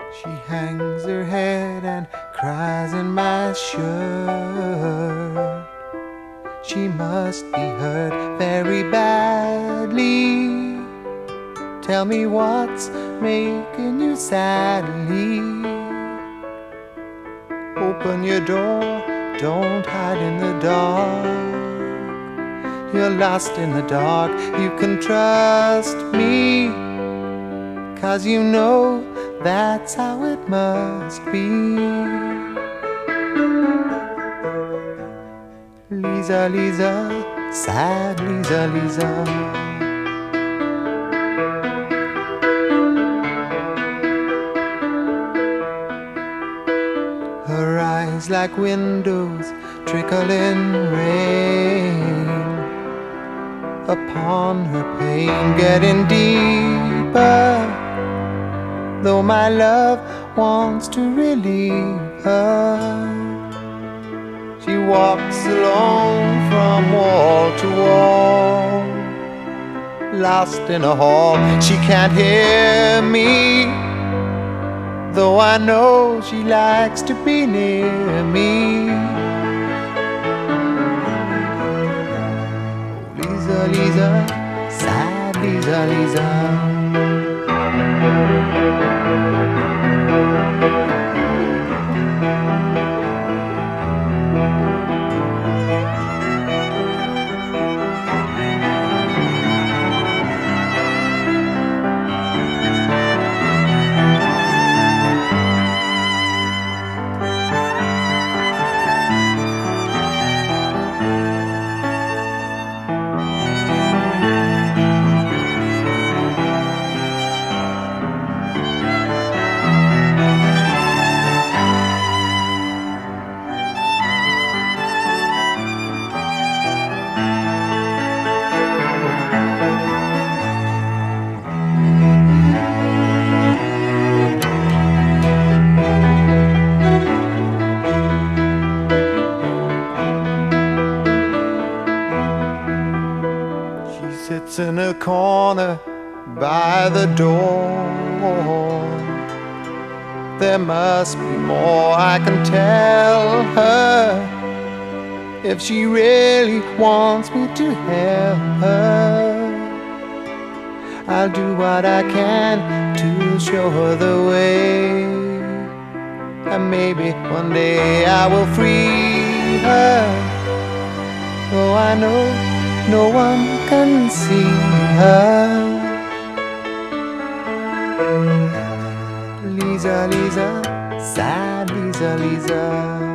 She hangs her head and cries in my shirt. She must be hurt very badly. Tell me what's making you sadly. Open your door, don't hide in the dark. You're lost in the dark, you can trust me, 'cause you know that's how it must be. Lisa, Lisa, sad Lisa, Lisa. Her eyes like windows trickling rain upon her pain, getting deeper. Though my love wants to relieve her, she walks alone from wall to wall, lost in a hall. She can't hear me, though I know she likes to be near me. Oh, Lisa, Lisa, sad Lisa, Lisa. Sits in a corner by the door. There must be more I can tell her, if she really wants me to help her. I'll do what I can to show her the way, and maybe one day I will free her. Oh, I know no one can see her. Lisa, Lisa, sad Lisa, Lisa.